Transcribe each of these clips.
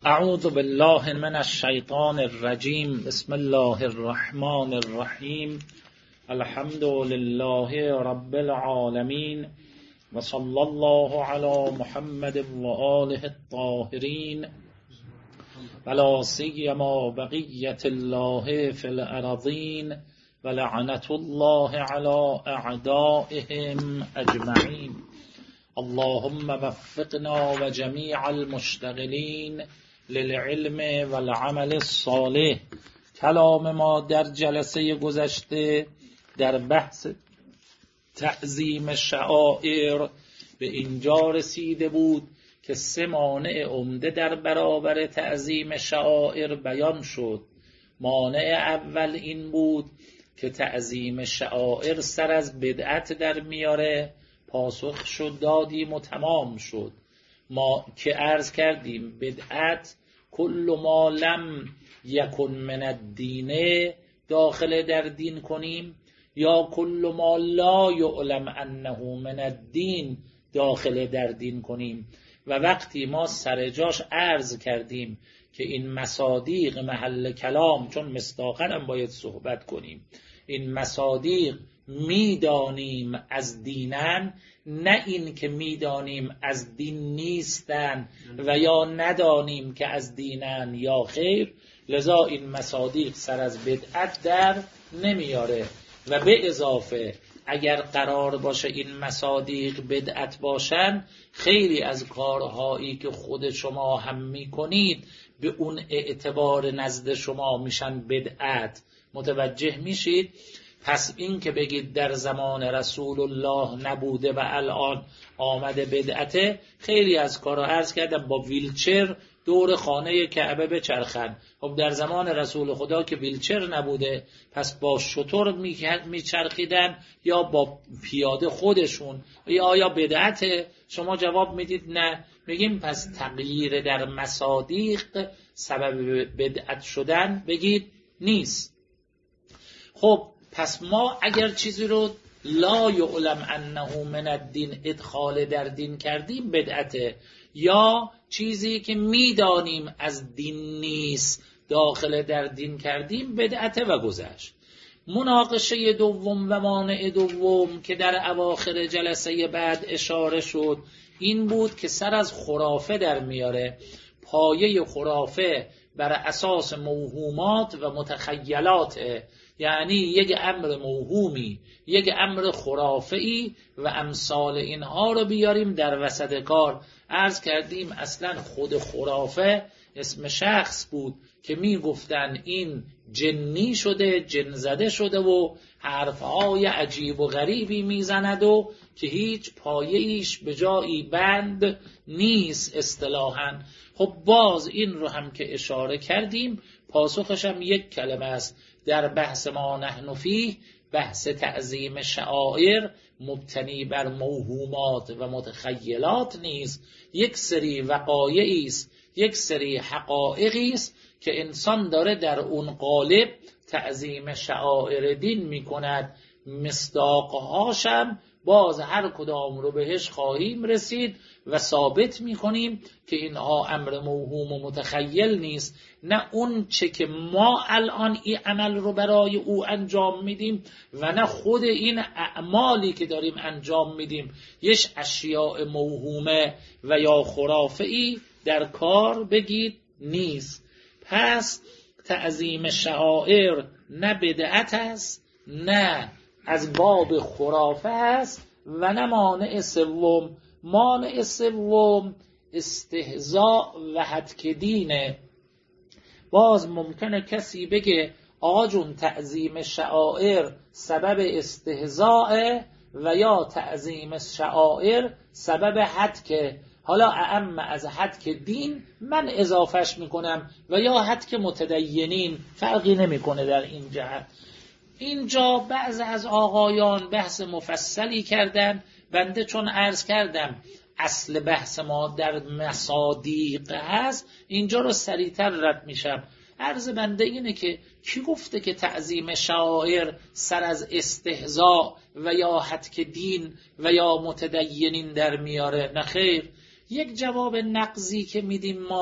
اعوذ بالله من الشیطان الرجیم. بسم الله الرحمن الرحیم. الحمد لله رب العالمین و صلی الله علی محمد و آله الطاهرین ولا سیما بقیة الله فی الارضین و لعنة الله علی اعدائهم اجمعین. اللهم وفقنا و جمیع المشتغلین للعلم والعمل الصالح. کلام ما در جلسه گذشته در بحث تعظیم شعائر به اینجا رسیده بود که 3 مانع عمده در برابر تعظیم شعائر بیان شد. مانع اول این بود که تعظیم شعائر سر از بدعت در میاره. پاسخ شد دادیم و تمام شد. ما که عرض کردیم بدعت کل ما لم یکن من الدین داخل در دین کنیم، یا کل ما لا یعلم انه من الدین داخل در دین کنیم. و وقتی ما سر جاش عرض کردیم که این مصادیق محل کلام، چون مصداقاً هم باید صحبت کنیم، این مصادیق میدانیم از دینن، نه این که میدانیم از دین نیستن و یا ندانیم که از دینن یا خیر. لذا این مصادیق سر از بدعت در نمیاره. و به اضافه اگر قرار باشه این مصادیق بدعت باشن، خیلی از کارهایی که خود شما هم میکنید به اون اعتبار نزد شما میشن بدعت. متوجه میشید؟ پس این که بگید در زمان رسول الله نبوده و الان آمده بدعته، خیلی از کارها عرض کردم با ویلچر دور خانه کعبه بچرخن. خب در زمان رسول خدا که ویلچر نبوده، پس با شتر میچرخیدن یا با پیاده خودشون، یا آیا بدعته؟ شما جواب میدید نه. میگیم پس تغییر در مصادیق سبب بدعت شدن بگید نیست. خب پس ما اگر چیزی رو لا یعلم انه من الدین ادخال در دین کردیم بدعته، یا چیزی که میدانیم از دین نیست داخل در دین کردیم بدعته و گذشت. مناقشه دوم و مانع دوم که در اواخر جلسه بعد اشاره شد این بود که سر از خرافه در میاره. پایه خرافه بر اساس موهومات و متخیلات، یعنی یک امر موهومی، یک امر خرافه‌ای و امثال اینها رو بیاریم در وسط کار. عرض کردیم اصلا خود خرافه اسم شخص بود که می گفتن این جنی شده، جن زده شده و حرفهای عجیب و غریبی می زند و که هیچ پایه ایش به جایی بند نیست اصطلاحاً. خب باز این رو هم که اشاره کردیم، پاسخش هم یک کلمه است. در بحث ما نحن فیه، بحث تعظیم شعائر مبتنی بر موهومات و متخیلات نیست. یک سری وقایعی است، یک سری حقایقی است که انسان داره در اون قالب تعظیم شعائر دین میکند. مصداقهاشم باز هر کدام رو بهش خواهیم رسید و ثابت میکنیم که اینها امر موهوم و متخیل نیست، نه اون چه که ما الان این عمل رو برای او انجام میدیم و نه خود این اعمالی که داریم انجام میدیم یک اشیاء موهومه و یا خرافه‌ای در کار بگید نیست. پس تعظیم شعائر نه بدعت است، نه از باب خرافه است و نه مانع سوم. مانع سوم استهزاء و هتک دینه. باز ممکنه کسی بگه آقا جون تعظیم شعائر سبب استهزاء و یا تعظیم شعائر سبب هتک. حالا اعم از هتک دین من اضافهش میکنم و یا هتک متدینین، فرقی نمیکنه در این جهت. اینجا بعض از آقایان بحث مفصلی کردن. بنده چون عرض کردم اصل بحث ما در مصادیق هست، اینجا رو سریعتر رد میشم. عرض بنده اینه که کی گفته که تعظیم شعائر سر از استهزاء و یا هتک دین و یا متدینین در میاره؟ نه خیر. یک جواب نقضی که میدیم ما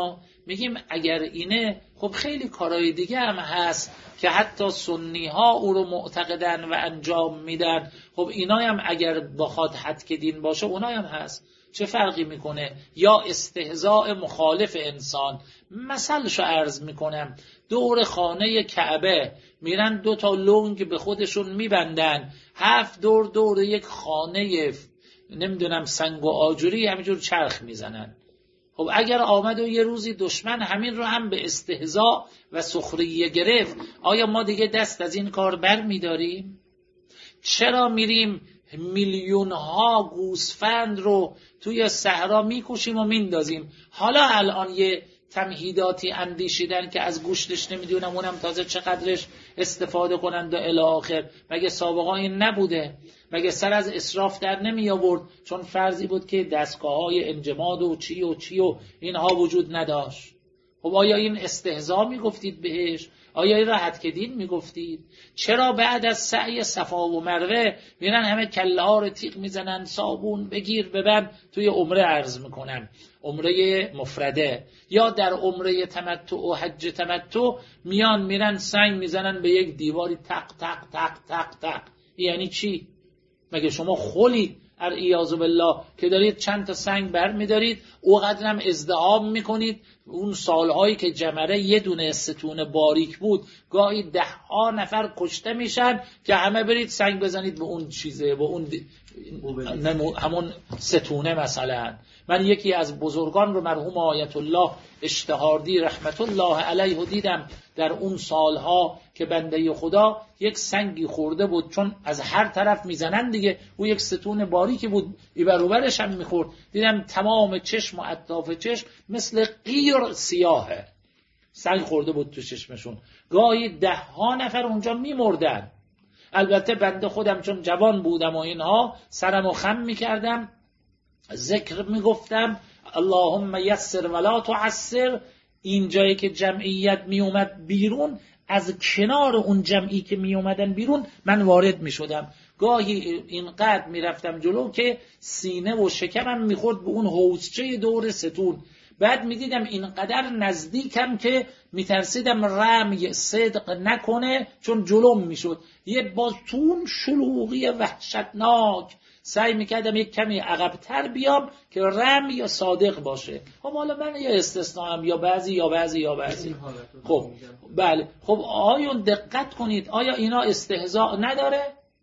میگیم اگر اینه خب خیلی کارهای دیگه هم هست که حتی سنی ها او رو معتقدن و انجام میدن. خب اینا هم اگر بخواد حد دین باشه اونای هم هست، چه فرقی میکنه؟ یا استهزاء مخالف انسان. مثلشو عرض میکنم، دور خانه کعبه میرن 2 تا لنگ به خودشون میبندن، 7 دور یک خانه نمیدونم سنگ و آجوری همینجور چرخ میزنن. خب اگر آمد و یه روزی دشمن همین رو هم به استهزاء و سخریه گرفت، آیا ما دیگه دست از این کار بر میداریم؟ چرا میریم میلیون ها گوسفند رو توی صحرا میکشیم و میندازیم؟ حالا الان یه تمهیداتی اندیشیدن که از گوشتش نمیدونم اونم تازه چقدرش استفاده کنند و الی آخر. مگه سابقا این نبوده؟ مگه سر از اسراف در نمی آورد؟ چون فرضی بود که دستگاه‌های انجماد و چی و اینها وجود نداشت. خب آیا این استهزا میگفتید بهش؟ آیا این راحت که دین میگفتید؟ چرا بعد از سعی صفا و مروه میرن همه کله ها رو تیغ میزنن، صابون بگیر ببن؟ توی عمره عرض میکنم، عمره مفرده یا در عمره تمتع و حج تمتع، میرن سنگ میزنن به یک دیواری تق تق تق تق تق. یعنی چی؟ مگه شما خولید اریاذ بالله که دارید چند تا سنگ بر میدارید، اوقدر هم ازدحام میکنید؟ اون سالهایی که جمره یه دونه ستون باریک بود گاهی 10 نفر کشته میشن که همه برید سنگ بزنید به اون چیزه، به اون همون ستونه. مثلا من یکی از بزرگان رو مرحوم آیت الله اشتهاردی رحمت الله علیه دیدم در اون سالها که بنده خدا یک سنگی خورده بود، چون از هر طرف میزنن دیگه، او یک ستون باریکی بود ایبر و برش هم میخورد. دیدم تمام چشم و اطراف چشم مثل قیر سیاهه، سنگ خورده بود تو چشمشون. گاهی 10 نفر اونجا میمردن. البته بنده خودم چون جوان بودم و اینها سرمو خم میکردم، ذکر میگفتم اللهم یسر ولا تعسر. این جایی که جمعیت میومد بیرون، از کنار اون جمعی که میومدن بیرون من وارد میشدم. گاهی اینقدر میرفتم جلو که سینه و شکمم میخورد به اون حوضچه دور ستون. بعد میدیدم اینقدر نزدیکم که میترسیدم رمی صدق نکنه چون جلوم میشد. یه بازتون شلوغی وحشتناک، سعی میکردم یک کمی عقب‌تر بیام که رمی یا صادق باشه. خب حالا من یا استثناءم یا بعضی. خب بله، خب آیون دقت کنید، آیا اینا استهزاء نداره؟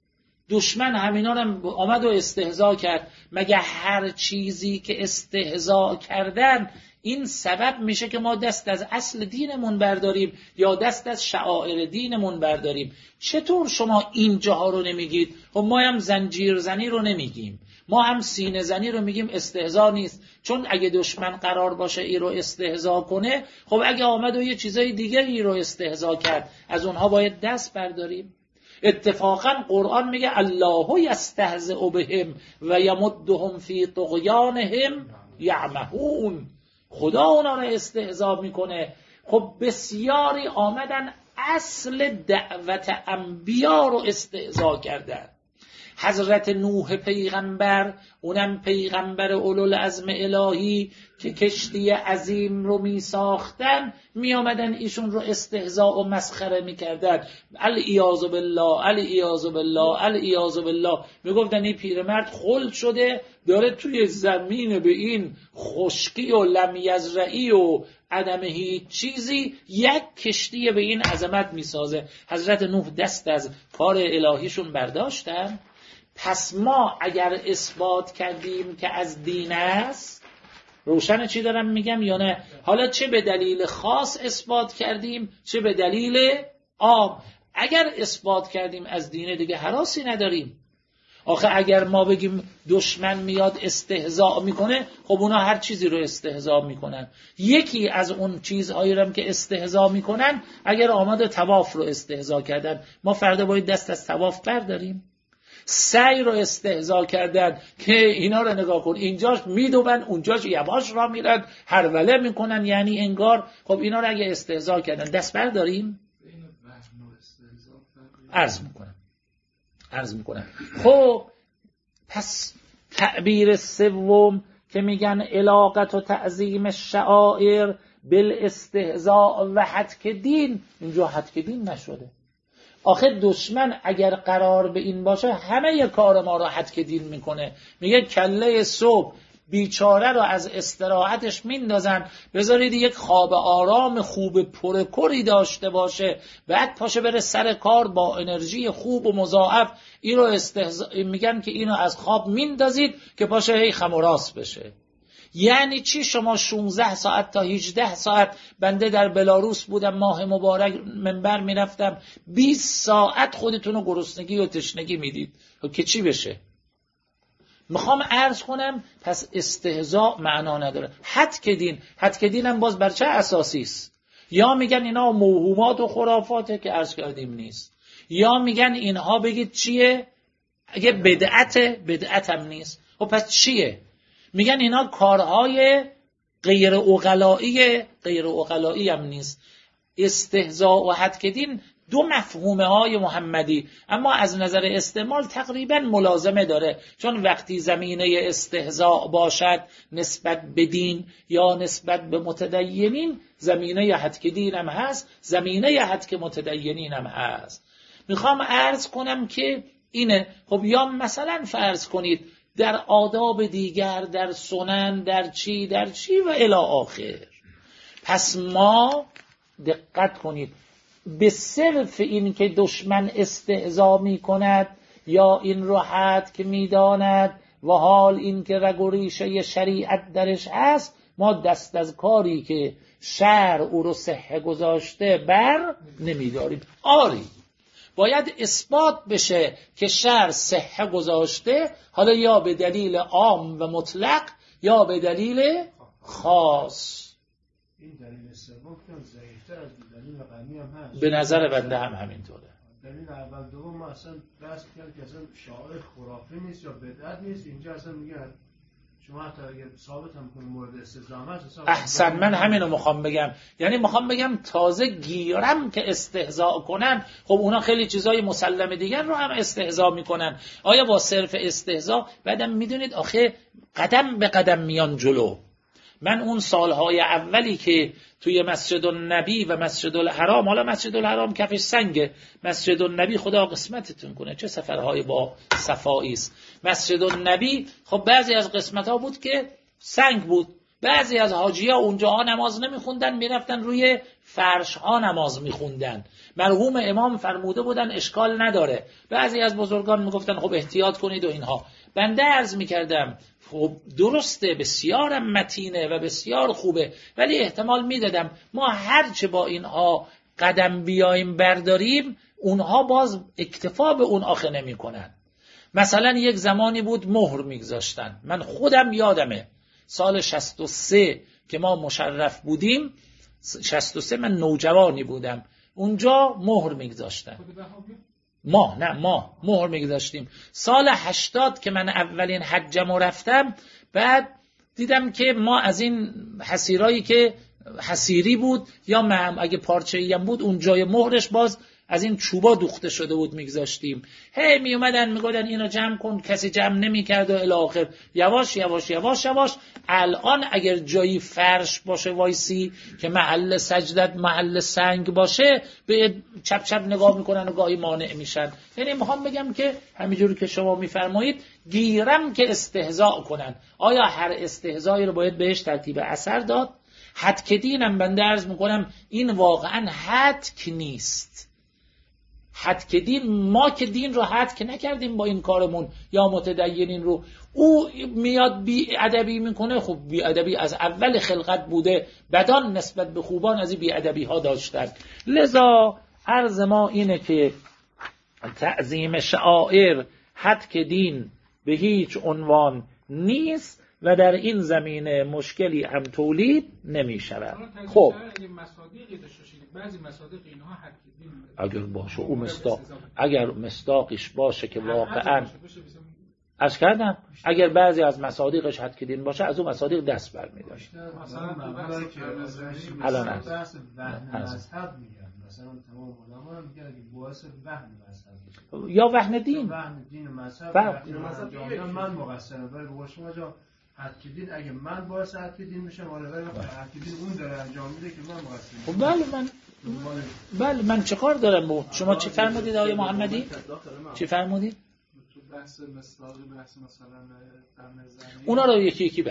دشمن همینا رو آمد و استهزاء کرد. مگه هر چیزی که استهزاء کردن این سبب میشه که ما دست از اصل دینمون برداریم یا دست از شعائر دینمون برداریم؟ چطور شما این جاها رو نمیگید؟ خب ما هم زنجیر زنی رو نمیگیم، ما هم سینه زنی رو میگیم استهزاء نیست. چون اگه دشمن قرار باشه ای رو استهزاء کنه، خب اگه آمد و یه چیزای دیگه ای رو استهزاء کرد، از اونها باید دست برداریم. اتفاقا قرآن میگه الله یستهزئ بهم و یمدهم فی طغیانهم یعمهون. خدا اونا رو استهزاء میکنه. خب بسیاری آمدن اصل دعوت انبیا رو استهزاء کردن. حضرت نوح پیغمبر، اونم پیغمبر اولوالعزم الهی که کشتی عظیم رو می ساختن، می آمدن ایشون رو استهزاء و مسخره می کردن. العیاذ بالله العیاذ بالله العیاذ بالله. می گفتن این پیرمرد خلد شده داره توی زمین به این خشکی و لمیزرعی و عدم هیچ چیزی یک کشتی به این عظمت می سازه. حضرت نوح دست از کار الهیشون برداشتن. پس ما اگر اثبات کردیم که از دین است، روشن چی دارم میگم یا نه؟ حالا چه به دلیل خاص اثبات کردیم چه به دلیل عام. اگر اثبات کردیم از دین دیگه هراسی نداریم. آخه اگر ما بگیم دشمن میاد استهزاء میکنه، خب اونا هر چیزی رو استهزاء میکنن. یکی از اون چیزهایی رو که استهزاء میکنن، اگر آمد طواف رو استهزاء کردن، ما فردا باید دست از طواف برداریم. سعی رو استهزاء کردن که اینا رو نگاه کن، اینجاش میدوبن اونجاش یواش را میرن هروله میکنن، یعنی انگار. خب اینا رو اگه استهزاء کردن دست برداریم؟ عرض میکنم. خب پس تعبیر سوم که میگن علاقت و تعظیم شعائر بالاستهزاء و هتک دین، اینجا هتک دین نشده. آخه دشمن اگر قرار به این باشه همه کار ما را هتک دین میکنه. میگه کله صبح بیچاره رو از استراحتش میندازن، بذارید یک خواب آرام خوب پرکری داشته باشه، بعد پاشه بره سر کار با انرژی خوب و مضاعف. این رو میگن که اینو از خواب میندازید که پاشه هی خم و راست بشه. یعنی چی؟ شما 16 ساعت تا 18 ساعت، بنده در بلاروس بودم ماه مبارک منبر میرفتم، 20 ساعت خودتون رو گرسنگی و تشنگی میدید که چی بشه؟ میخوام عرض کنم پس استهزاء معنا نداره. هتک دین هم باز بر چه اساسی است؟ یا میگن اینا موهومات و خرافاته که عرض کردیم نیست، یا میگن اینها بگید چیه؟ اگه بدعت هم نیست، خب پس چیه؟ میگن اینا کارهای غیر عقلایی هم نیست. استهزاء و هتک دین دو مفهومه های محمدی، اما از نظر استعمال تقریبا ملازمه داره، چون وقتی زمینه استهزاء باشد نسبت به دین یا نسبت به متدینین، زمینه هتک دین هم هست، زمینه هتک متدینین هم هست. میخوام عرض کنم که اینه. خب یا مثلا فرض کنید در آداب دیگر، در سنن، در چی و الی آخر. پس ما دقت کنید، به صرف این که دشمن استهزا می کند یا این رو هتک می داند و حال این که رگ و ریشه شریعت درش هست، ما دست از کاری که شرع او رو صحه گذاشته بر نمی داریم. آری باید اثبات بشه که شرع صحه گذاشته، حالا یا به دلیل عام و مطلق یا به دلیل خاص. این دلیل سوم که ضعیف‌تر از دلیل قدیمی هم هست. به نظر بنده هم همینطوره. دلیل اول دوم ما اصلا بحث کردیم که اصلا شاعر خرافی نیست یا بدعت نیست. اینجا اصلا میگه شما حتی اگه ثابت هم کنید مورد استهزاء است. احسن، من همینو میخوام بگم. یعنی میخوام بگم تازه گیرم که استهزاء کنن، خب اونا خیلی چیزای مسلم دیگر رو هم استهزاء میکنن. آیا با صرف استهزاء؟ بعدم میدونید آخه قدم به قدم میان جلو. من اون سالهای اولی که توی مسجد النبی و مسجد الحرام، حالا مسجد الحرام کفش سنگه، مسجد النبی خدا قسمتتون کنه چه سفرهای با صفایی است. مسجد النبی خب بعضی از قسمت‌ها بود که سنگ بود، بعضی از حاجی‌ها اونجاها نماز نمی‌خوندن، میرفتن روی فرش‌ها نماز می‌خوندن. مرحوم امام فرموده بودن اشکال نداره. بعضی از بزرگان میگفتن خب احتیاط کنید و اینها. بنده عرض می‌کردم خب درسته، بسیارم متینه و بسیار خوبه، ولی احتمال میدادم ما هرچه با اینها قدم بیایم برداریم، اونها باز اکتفا به اون آخه نمی کنن. مثلا یک زمانی بود مهر میگذاشتن، من خودم یادمه سال 63 که ما مشرف بودیم، 63 من نوجوانی بودم، اونجا مهر میگذاشتن. ما مهر میگذاشتیم. سال 80 که من اولین حجم رفتم، بعد دیدم که ما از این حسیرایی که حسیری بود یا اگه پارچه‌ای هم بود، اون جای مهرش باز از این چوبا دوخته شده بود میگذاشتیم. هی می اومدن میگفتن اینو جمع کن، کسی جمع نمیکرد و الی آخر. یواش یواش یواش یواش الان اگر جایی فرش باشه وایسی که محل سجدت محل سنگ باشه، به چپ چپ نگاه میکنن و گاهی مانع میشن. یعنی میخوام بگم که همینجوری که شما میفرمایید گیرم که استهزاء کنن. آیا هر استهزایی رو باید بهش ترتیب اثر داد؟ هتک دینم بنده عرض میکنم این واقعا هتک نیست. هتک دین، ما که دین رو هتک نکردیم با این کارمون یا متدینین رو. او میاد بی ادبی میکنه، خب بی ادبی از اول خلقت بوده، بدان نسبت به خوبان از این بی ادبی ها داشتن. لذا عرض ما اینه که تعظیم شعائر هتک دین به هیچ عنوان نیست و در این زمینه مشکلی هم تولید نمی شود. خب بعضی مصادیق اینها هتک دین اگر باشه او اگر مصداقش باشه که واقعا از کردم اگر بعضی از مصادیقش هتک دین باشه، از اون مصادیق دست برمی‌داشت. مثلا که الان بحث وهم مذهب میگن، مثلا تمام علما میگن که باعث وهم مذهب یا وهم دین، وهم دین مذهب من مقصرم، ولی با شما جا حد دین اگه من باعث حد دین بشم ولی حد دین اون داره انجام میده که من مقصر. خب بله من چه کار دارم با شما؟ چی فرمودید آقای محمدی؟ چی فرمودید؟ تو بحث مصداقی بحث مثلا در نظر اونا رو یکی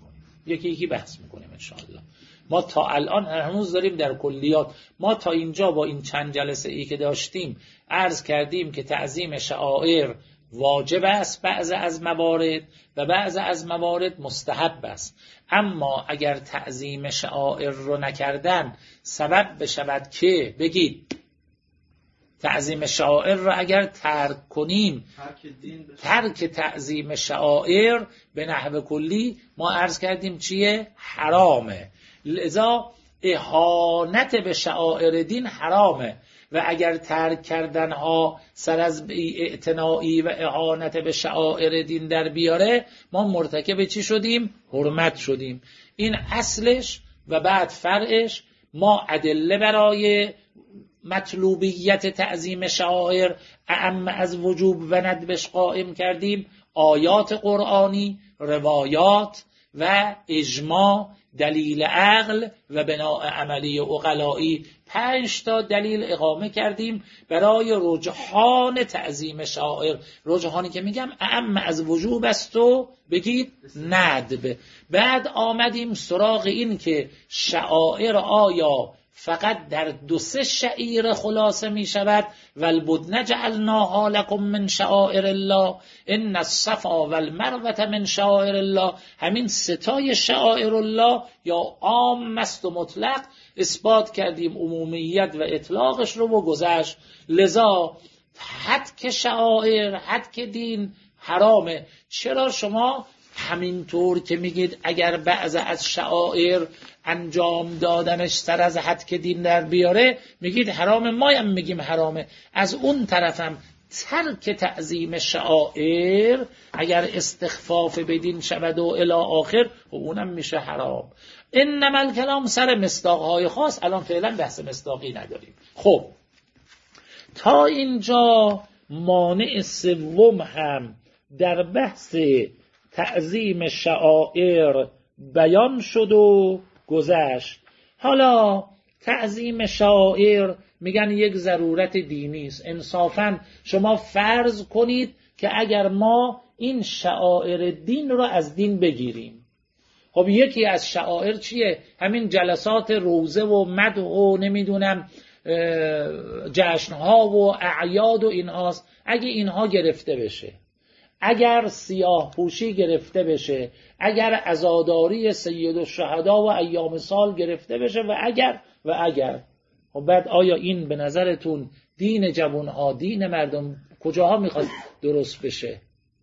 بحث میکنیم ان شاء الله. ما تا الان هنوز داریم در کلیات. ما تا اینجا با این چند جلسه ای که داشتیم عرض کردیم که تعظیم شعائر واجب است بعض از موارد و بعض از موارد مستحب است. اما اگر تعظیم شعائر رو نکردن سبب بشود که بگید تعظیم شعائر رو اگر ترک کنیم، ترک تعظیم شعائر به نحو کلی ما عرض کردیم چیه؟ حرامه. لذا اهانت به شعائر دین حرامه و اگر ترک کردنها سر از اعتنایی و اهانت به شعائر دین در بیاره ما مرتکب چی شدیم؟ حرمت شدیم. این اصلش و بعد فرعش. ما ادله برای مطلوبیت تعظیم شعائر اعم از وجوب و ندبش قائم کردیم. آیات قرآنی، روایات و اجماع، دلیل عقل و بناء عملی عقلائی 5 تا دلیل اقامه کردیم برای رجحان تعظیم شعائر. رجحانی که میگم اعم از وجوب است و بگید ندب. بعد آمدیم سراغ این که شعائر آیا فقط در 2-3 شعیر خلاصه می شود؟ والبدن جعلناها لكم من شعائر الله ان الصفا والمروه من شعائر الله. همین 3 شعائر الله یا عام است و مطلق اثبات کردیم عمومیت و اطلاقش رو و گذشت. لذا حد که شعائر، حد که دین حرامه. چرا شما همینطور که میگید اگر بعض از شعائر انجام دادنش سر از حد که دین در بیاره میگید حرامه؟ ما هم میگیم حرامه. از اون طرفم ترک تعظیم شعائر اگر استخفاف به دین شود و الی آخر خب اونم میشه حرام. انما الکلام سر مصداقهای خاص. الان فعلا بحث مصداقی نداریم. خب تا اینجا مانع سوم هم در بحث تعظیم شعائر بیان شد و گذشت. حالا تعظیم شعائر میگن یک ضرورت دینی است. انصافاً شما فرض کنید که اگر ما این شعائر دین رو از دین بگیریم، خب یکی از شعائر چیه؟ همین جلسات روزه و مدح و نمیدونم جشنها و اعیاد و اینهاست. اگه اینها گرفته بشه، اگر سیاه پوشی گرفته بشه، اگر عزاداری سید الشهدا و ایام سال گرفته بشه و اگر خب بعد آیا این به نظرتون دین جوانها، دین مردم کجاها میخواد درست بشه؟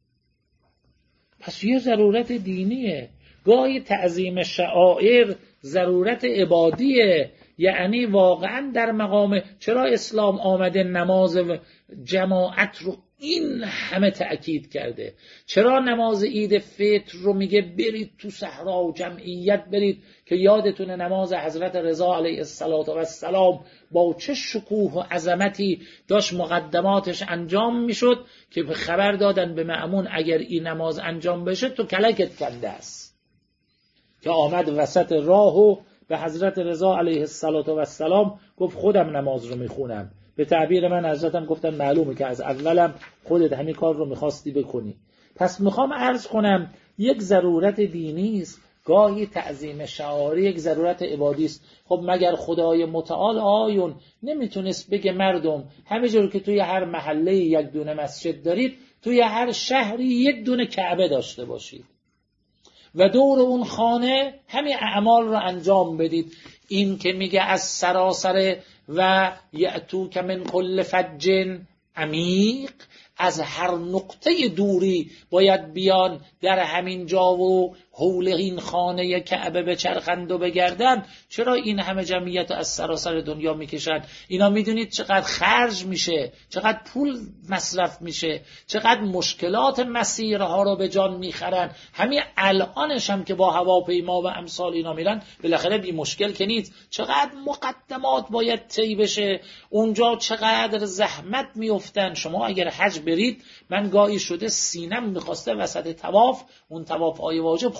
پس یه ضرورت دینیه. گاهی تعظیم شعائر ضرورت عبادیه. یعنی واقعا در مقام چرا اسلام آمده نماز جماعت رو این همه تأکید کرده؟ چرا نماز عید فطر رو میگه برید تو صحرا و جمعیت برید که یادتونه نماز حضرت رضا علیه السلام با چه شکوه و عظمتی داشت مقدماتش انجام میشد که خبر دادن به مأمون اگر این نماز انجام بشه تو کلکت کنده است. که آمد وسط راه و به حضرت رضا علیه السلام گفت خودم نماز رو میخونم. به تعبیر من حضرتم گفتن معلومه که از اولم خودت همین کار رو میخواستی بکنی. پس میخوام عرض کنم یک ضرورت دینی است. گاهی تعظیم شعائر یک ضرورت عبادی است. خب مگر خدای متعال آیون نمیتونست بگه مردم همینجور که توی هر محله یک دونه مسجد دارید توی هر شهری یک دونه کعبه داشته باشید و دور اون خانه همین اعمال رو انجام بدید؟ این که میگه از سراسر و یأتوک من کل فج عمیق، از هر نقطه دوری باید بیان در همین جا و حول این خانه کعبه بچرخند و بگردن. چرا این همه جمعیت از سراسر دنیا میکشن؟ اینا میدونید چقدر خرج میشه، چقدر پول مصرف میشه، چقدر مشکلات مسیرها رو به جان میخرن. همین الانش هم که با هواپیما و امثال اینا میرن بالاخره بی مشکل که نیست. چقدر مقدمات باید طی بشه اونجا، چقدر زحمت میافتن. شما اگر حج برید، من گاهی شده سینم میخواسته وسط طواف، اون طواف های واجب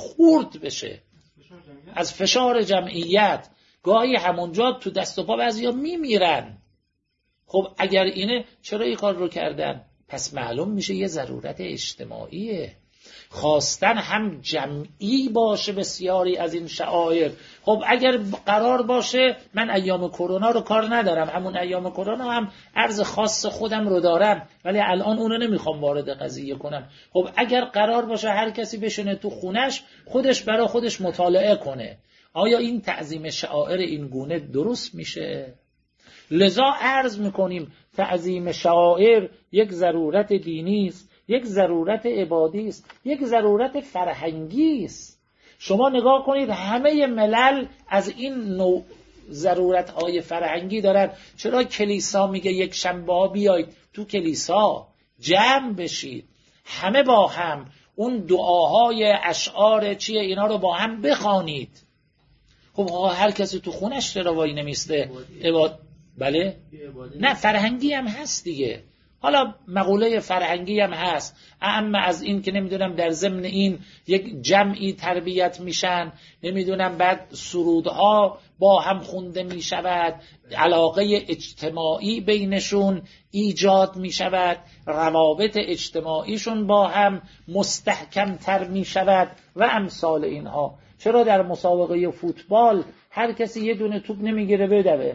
خورد بشه از فشار جمعیت. گاهی همونجا تو دست و پا بعضیا میمیرن. خب اگر اینه چرا این کار رو کردن؟ پس معلوم میشه یه ضرورت اجتماعیه، خواستن هم جمعی باشه بسیاری از این شعائر. خب اگر قرار باشه من ایام کرونا رو کار ندارم، همون ایام کرونا هم عرض خاص خودم رو دارم، ولی الان اونو نمیخوام وارد قضیه کنم. خب اگر قرار باشه هر کسی بشونه تو خونش خودش برای خودش مطالعه کنه، آیا این تعظیم شعائر این گونه درست میشه؟ لذا عرض میکنیم تعظیم شعائر یک ضرورت دینی است، یک ضرورت عبادی است، یک ضرورت فرهنگی است. شما نگاه کنید همه ملل از این نوع ضرورت‌های فرهنگی دارن. چرا کلیسا میگه یک شنبه ها بیایید تو کلیسا جمع بشید، همه با هم اون دعاهای اشعار چیه اینا رو با هم بخوانید. خب هر کسی تو خونش چرا وای نمیسته؟ بله؟ نه فرهنگی هم هست دیگه. حالا مقوله فرهنگی هم هست، اما از این که نمیدونم در ضمن این یک جمعی تربیت میشن، نمیدونم بعد سرودها با هم خونده میشود، علاقه اجتماعی بینشون ایجاد میشود، روابط اجتماعیشون با هم مستحکم تر میشود و امثال اینها. چرا در مسابقه فوتبال هر کسی یه دونه توپ نمیگیره بدوه؟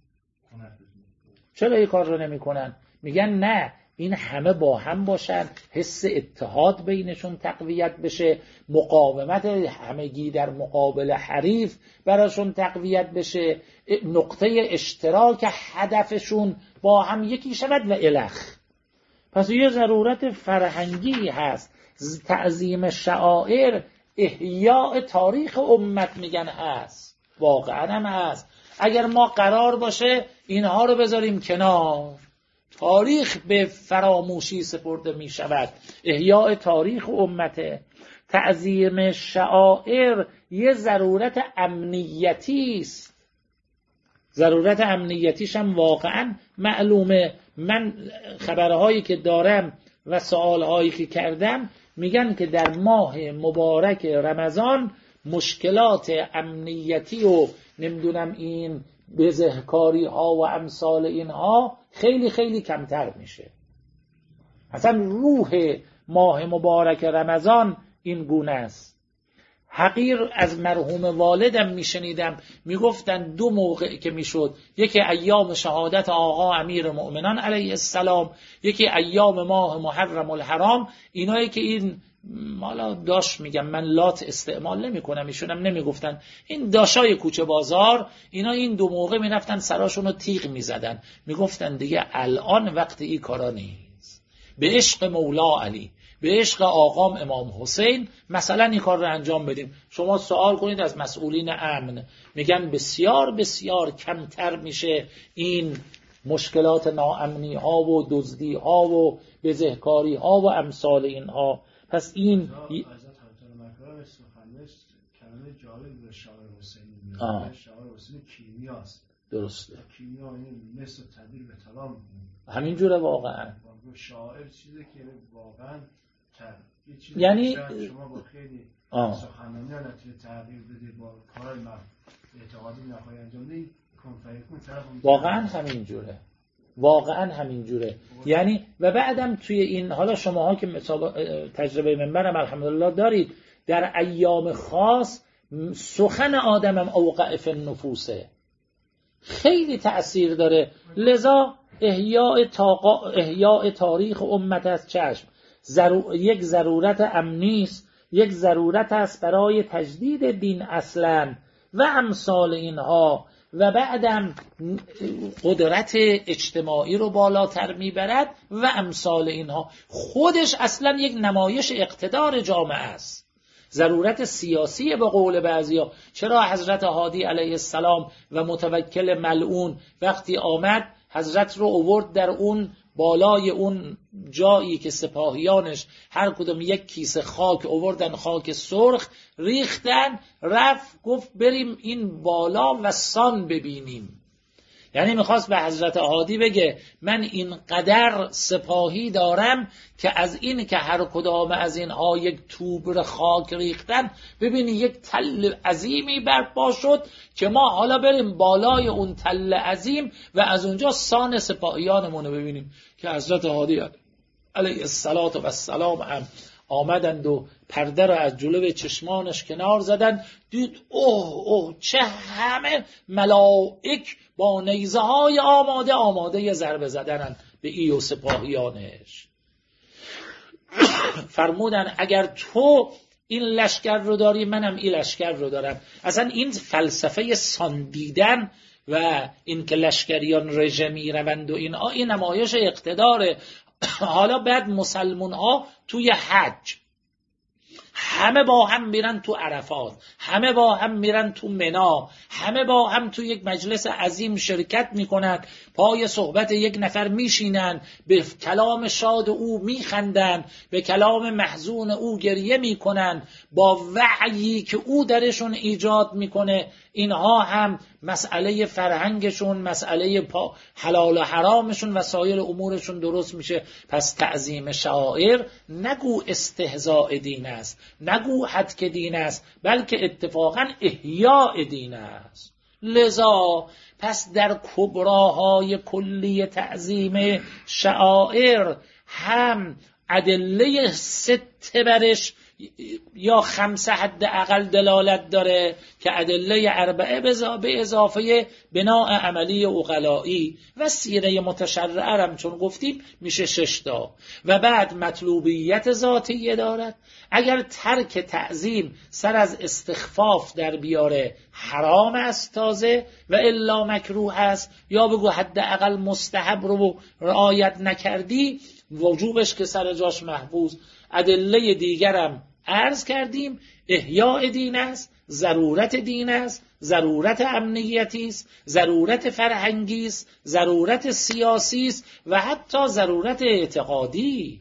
چرا این کار رو نمی کنن؟ میگن نه، این همه با هم باشن، حس اتحاد بینشون تقویت بشه، مقاومت همگی در مقابل حریف براشون تقویت بشه، نقطه اشتراک هدفشون با هم یکی شود و الخ. پس یه ضرورت فرهنگی هست. تعظیم شعائر احیاء تاریخ امت میگن هست، واقعا هم هست. اگر ما قرار باشه اینها رو بذاریم کنار، تاریخ به فراموشی سپرده می شود. احیاء تاریخ امته. تعظیم شعائر یه ضرورت امنیتی است. ضرورت امنیتیش هم واقعا معلومه. من خبرهایی که دارم و سوالهایی که کردم میگن که در ماه مبارک رمضان مشکلات امنیتی و نمیدونم این بزهکاری ها و امثال اینها خیلی خیلی کمتر میشه. اصلا روح ماه مبارک رمضان این گونه است. حقیر از مرحوم والدم میشنیدم میگفتن دو موقع که میشد، یکی ایام شهادت آقا امیر مؤمنان علیه السلام، یکی ایام ماه محرم الحرام. اینایی که این مالا داش میگم، من لات استعمال نمی کنم، ایشون هم نمی گفتن، این داشای کوچه بازار اینا این دو موقع می رفتن سراشون رو تیغ می زدن، می گفتن دیگه الان وقت این کارا نیست. به عشق مولا علی، به عشق آقام امام حسین مثلا این کار رو انجام بدیم. شما سوال کنید از مسئولین امن، میگن بسیار بسیار کمتر میشه این مشکلات ناامنی ها و دزدی ها و بزهکاری ها و امثال اینها. پس این کلمه جالب به شاعر حسینی، شاعر حسینی کیمیاست. درسته. کیمیا این مثل تبدیل به طلا همین جوره واقعا. شاعر چیزی که واقعا یعنی شما با خیلی سخنرانی ها نتیجه تغییر بدید، با کارهای اعتقادی نخواهی انجام بدید، واقعا همین جوره. واقعا همین جوره. یعنی و بعدم توی این، حالا شماها که تجربه منبرم الحمدلله دارید، در ایام خاص سخن آدمم اوقع فی النفوسه، خیلی تأثیر داره. لذا احیاء تاریخ امت از چشم یک ضرورت امنی است، یک ضرورت است برای تجدید دین اصلا و امثال اینها. و بعدم قدرت اجتماعی رو بالاتر میبرد و امثال اینها. خودش اصلا یک نمایش اقتدار جامعه است. ضرورت سیاسی به قول بعضیا. چرا حضرت هادی علیه السلام و متوکل ملعون وقتی آمد حضرت رو آورد در اون بالای اون جایی که سپاهیانش هر کدوم یک کیسه خاک آوردن، خاک سرخ ریختن، رفت گفت بریم این بالا و سان ببینیم. یعنی میخواست به حضرت هادی بگه من اینقدر سپاهی دارم که از این که هر کدام از اینها یک توبر خاک ریختن، ببینی یک تل عظیمی برپا شد که ما حالا بریم بالای اون تل عظیم و از اونجا سان سپاهیانمون رو ببینیم. که حضرت هادی علیه السلام هم آمدند و پرده را از جلوی چشمانش کنار زدن. دید اوه چه همه ملائک با نیزه های آماده ضربه زدنن به ای و سپاهیانش. فرمودن اگر تو این لشکر رو داری منم این لشکر رو دارم. اصلا این فلسفه ساندیدن و این که لشکریان رژمی روند و این نمایش اقتداره. حالا بعد مسلمون ها توی حج همه با هم میرن تو عرفات، همه با هم میرن تو منا، همه با هم تو یک مجلس عظیم شرکت میکنن، پای صحبت یک نفر میشینن، به کلام شاد او میخندن، به کلام محزون او گریه میکنن، با وعی که او درشون ایجاد میکنه. اینها هم مسئله فرهنگشون، مسئله حلال و حرامشون و سایر امورشون درست میشه. پس تعظیم شعائر نگو استهزاء دین است، نگو حدک دین است، بلکه اتفاقا احیاء دین است. لذا پس در کبراهای کلی تعظیم شعائر هم ادله 6 برش یا 5 حداقل دلالت داره که ادله 4 به اضافه بناء عملی عقلائی و سیره متشرعه هم چون گفتیم میشه 6 تا. و بعد مطلوبیت ذاتیه دارد. اگر ترک تعظیم سر از استخفاف در بیاره حرام است تازه و الا مکروه است، یا بگو حداقل مستحب رو رعایت نکردی، وجوبش که سر جاش محفوظ. ادله دیگرم عرض کردیم، احیاء دین است، ضرورت دین است، ضرورت امنیتی است، ضرورت فرهنگی است، ضرورت سیاسی است و حتی ضرورت اعتقادی.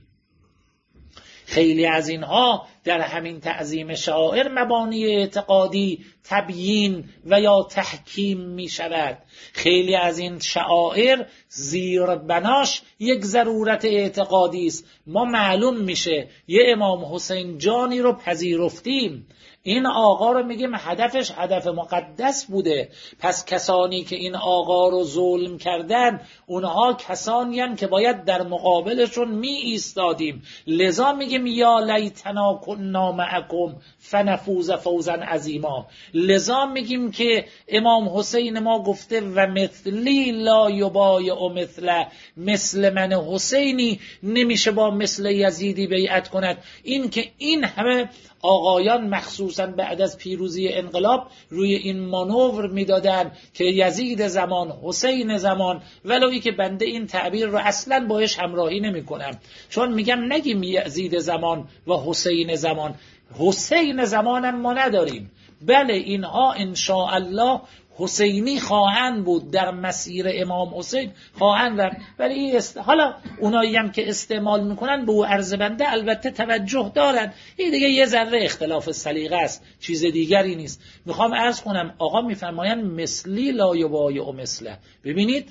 خیلی از اینها در همین تعظیم شعائر مبانی اعتقادی تبیین و یا تحکیم می شود. خیلی از این شعائر زیر بناش یک ضرورت اعتقادی است. ما معلوم میشه یه امام حسین جانی رو پذیرفتیم، این آقا رو میگیم هدفش هدف مقدس بوده، پس کسانی که این آقا رو ظلم کردن اونها کسانی هم که باید در مقابلشون می ایستادیم. لذا میگیم یا لیتنا کنا معکم فنفوز فوزا عظیما. لذا میگیم که امام حسین ما گفته و مثلی لا یبایع مثله، مثل من حسینی نمیشه با مثل یزیدی بیعت کند. این که این همه آقایان مخصوصا بعد از پیروزی انقلاب روی این مانور میدادن که یزید زمان، حسین زمان، ولوی که بنده این تعبیر رو اصلا باش همراهی نمی کنم، چون میگم نگیم یزید زمان و حسین زمان. حسین زمانم ما نداریم، بله اینها انشاءالله حسینی خواهند بود، در مسیر امام حسین خواهند رفت، ولی حالا اونایی هم که استعمال میکنن به او عرض بنده البته توجه دارن. این دیگه یه ذره اختلاف سلیقه است، چیز دیگری نیست. میخوام عرض کنم آقا میفرمایند مثلی لا یبایع مثله. ببینید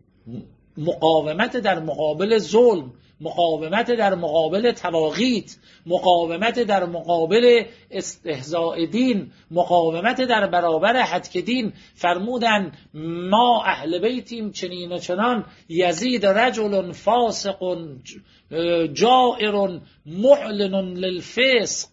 مقاومت در مقابل ظلم، مقاومت در مقابل تواغیت، مقاومت در مقابل استهزاء دین، مقاومت در برابر حدک دین. فرمودن ما اهل بیتیم چنین و چنان، یزید رجل فاسق جائر معلن للفسق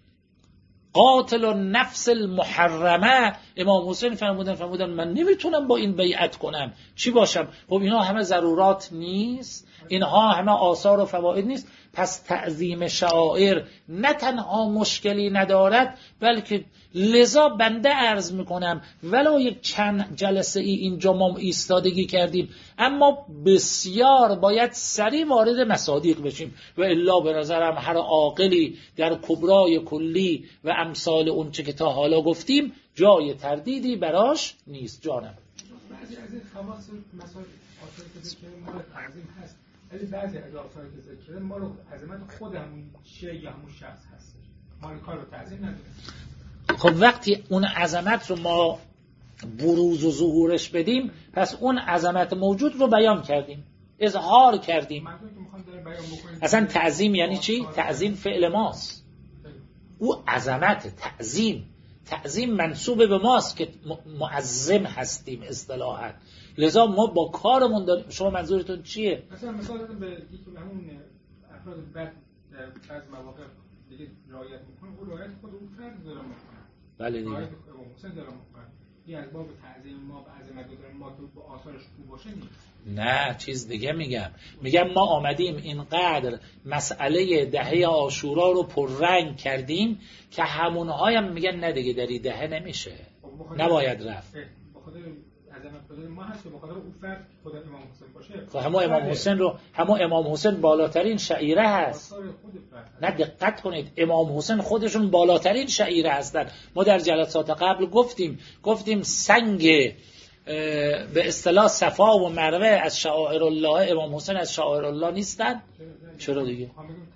قاتل النفس المحرمه. امام حسین فرمودن من نمیتونم با این بیعت کنم، چی باشم؟ خب اینا همه ضرورات نیست، اینها همه آثار و فواید نیست. پس تعظیم شعائر نه تنها مشکلی ندارد، بلکه لذا بنده عرض میکنم ولو یک چند جلسه ای اینجا ما ایستادگی کردیم، اما بسیار باید سریع وارد مصادیق بشیم و الا به نظرم هر عاقلی در کبرای کلی و امثال اون چه که تا حالا گفتیم جای تردیدی براش نیست. جانم بعضی از این خواص مسائل آثاری که ذکر ما تعظیم هست، ولی بعضی از آثاری که ذکر ما رو عظمت خود همون شیء یا همون شخص هست، ما کار رو تعظیم نداریم. خب وقتی اون عظمت رو ما بروز و ظهورش بدیم، پس اون عظمت موجود رو بیان کردیم، اظهار کردیم. اصلا تعظیم یعنی چی؟ تعظیم فعل ماست. او عظمت، تعظیم منسوب به ماست که معظم هستیم اصطلاحاً. لذا ما با کارمون داریم. شما منظورتون چیه؟ مثلا به یکی همون افراد بعد در بعض مواقع دیگه رعایت میکنه، اون رعایت خود اون فرد داره میکنه. بله دیگه. رعایت محسن داره میکنه. این از باب تعظیم ما به عظمت گذاریم ما تو با آثارش خوب باشه نیست. نه، چیز دیگه میگم ما آمدیم اینقدر مسئله دهه عاشورا رو پررنگ کردیم که همونهای هم میگن نه دیگه دری دهه نمیشه، نباید رفت. بخاطر عظمت گذاری ما هست که بخاطر اون فرد خود امام حسین باشه. همون امام حسین بالاترین شعیره هست. نه دقت کنید، امام حسین خودشون بالاترین شعیره هستن. ما در جلسات قبل گفتیم سنگ به اصطلاح صفا و مروه از شعائر الله، امام حسین از شعائر الله نیستن؟ چرا دیگه؟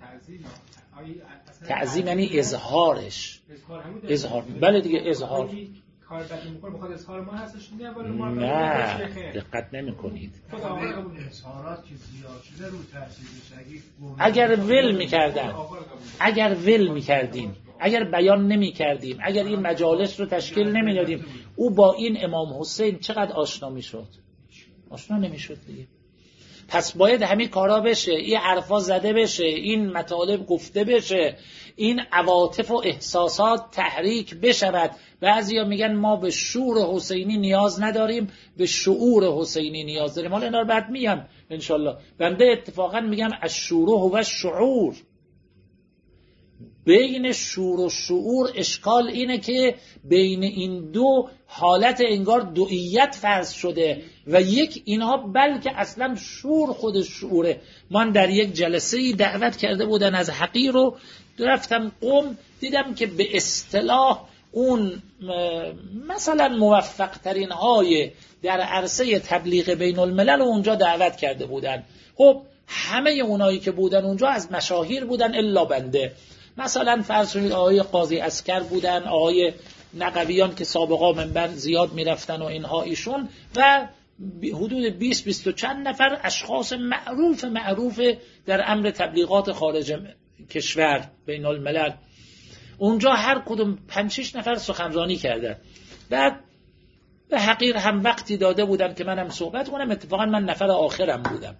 تعظیم یعنی اظهارش. بله دیگه، اظهار. نه دقت نمی کنید. اگر ول میکردیم، اگر بیان نمی کردیم، اگر این مجالس رو تشکیل نمی دادیم، او با این امام حسین چقدر آشنا می شد؟ آشنا نمی شد دیگه. پس باید همین کارا بشه، این حرفا زده بشه، این مطالب گفته بشه، این عواطف و احساسات تحریک بشود. بعضیا میگن ما به شور حسینی نیاز نداریم، به شعور حسینی نیاز داریم. حالا اینا رو بعد میگم انشالله. بنده اتفاقا میگم الشور و شعور. بین شور و شعور اشکال اینه که بین این دو حالت انگار دوئیت فرض شده و یک اینها بلکه اصلا شور خودش شعوره. من در یک جلسه دعوت کرده بودن از حقیر رو رفتم قم، دیدم که به اصطلاح اون مثلا موفق ترین های در عرصه تبلیغ بین الملل رو اونجا دعوت کرده بودن. خب همه اونایی که بودن اونجا از مشاهیر بودن الا بنده. مثلا فرض کنید آقای قاضی عسکر بودن، آقای نقویان که سابقا منبر زیاد میرفتن و اینها ایشون، و حدود 20 و چند نفر اشخاص معروف در امر تبلیغات خارج کشور بین الملل. اونجا هر کدوم 5-6 نفر سخنرانی کردن. بعد به حقیر هم وقتی داده بودن که منم صحبت کنم. اتفاقا من نفر آخرم بودم.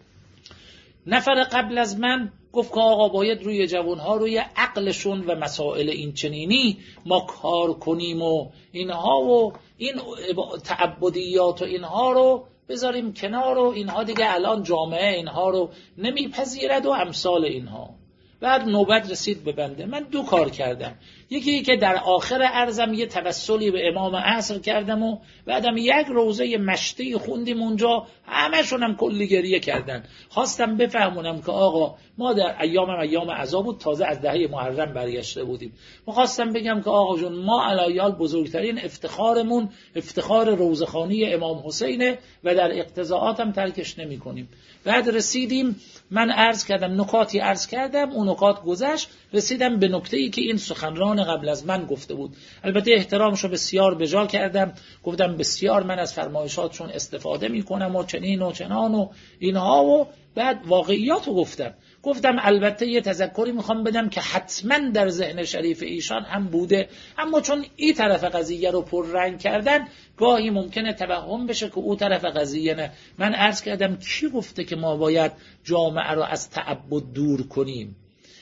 نفر قبل از من گفت که آقا باید روی جوانها روی عقلشون و مسائل این چنینی ما کار کنیم و اینها و این تعبدیات و اینها رو بذاریم کنار و اینها دیگه الان جامعه اینها رو نمیپذیرد و امثال اینها. بعد نوبت رسید به بنده. من 2 کار کردم. یکی که در آخر عرضم یه توسلی به امام عصر کردم و بعدم یک روزه مشتی خوندیم اونجا، همشون هم کلی گریه کردن. خواستم بفهمونم که آقا ما در ایام عزا بود، تازه از دهه محرم برگشته بودیم. خواستم بگم که آقا جون ما علیال بزرگترین افتخارمون افتخار روزخوانی امام حسینه و در اقتضاعات هم ترکش نمی کنیم. بعد رسیدیم، من عرض کردم، نکاتی عرض کردم، اون نکات گذشت، رسیدم به نکته‌ای که این سخنران قبل از من گفته بود. البته احترامشو بسیار بجا کردم، گفتم بسیار من از فرمایشاتشون استفاده میکنم و چنین و چنان و اینها، و بعد واقعیاتو گفتم البته یه تذکری میخوام بدم که حتما در ذهن شریف ایشان هم بوده، اما چون این طرف قضیه رو پررنگ کردن گاهی ممکنه توهم بشه که اون طرف قضیه نه. من عرض کردم کی گفته که ما باید جامعه رو از تعبد دور کنیم؟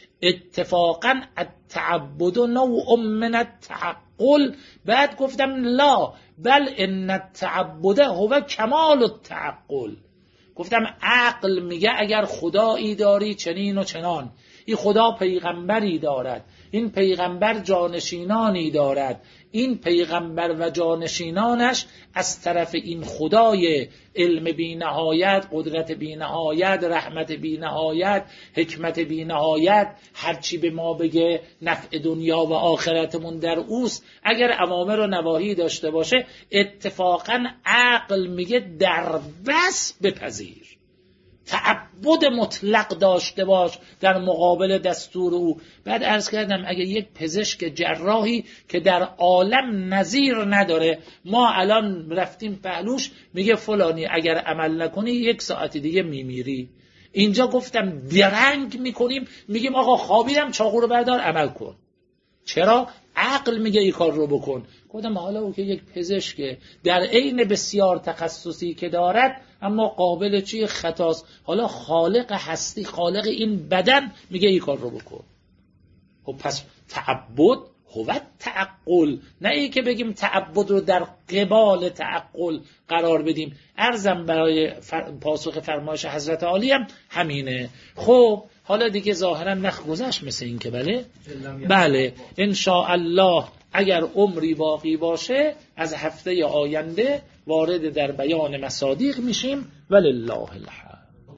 اتفاقا التعبد نوع من التعقل. بعد گفتم لا بل ان التعبد هو کمال التعقل. گفتم عقل میگه اگر خدایی داری چنین و چنان، این خدا پیغمبری دارد، این پیغمبر جانشینانی دارد، این پیغمبر و جانشینانش از طرف این خدای علم بی نهایت، قدرت بی نهایت، رحمت بی نهایت، حکمت بی نهایت، هرچی به ما بگه نفع دنیا و آخرتمون در اوست. اگر اوامر و نواهی داشته باشه اتفاقا عقل میگه در بس بپذیر، تعبد مطلق داشته باش در مقابل دستور او. بعد عرض کردم اگه یک پزشک جراحی که در عالم نظیر نداره، ما الان رفتیم پهلوش میگه فلانی اگر عمل نکنی 1 ساعت دیگه میمیری، اینجا گفتم درنگ میکنیم میگیم آقا خوابیدم چاقو رو بردار عمل کن. چرا؟ عقل میگه این کار رو بکن. گفتم حالا او که یک پزشک در عین بسیار تخصصی که دارد اما قابل چی خطاست، حالا خالق هستی، خالق این بدن میگه این کار رو بکن. خب پس تعبد هو تعقل، نه ای که بگیم تعبد رو در قبال تعقل قرار بدیم. عرضم برای پاسخ فرمایش حضرت عالی هم همینه. خب حالا دیگه ظاهرا وقت گذشت مثل این که بله ان شاء الله اگر عمری باقی باشه از هفته آینده وارد در بیان مصادیق میشیم. ولله الحمد.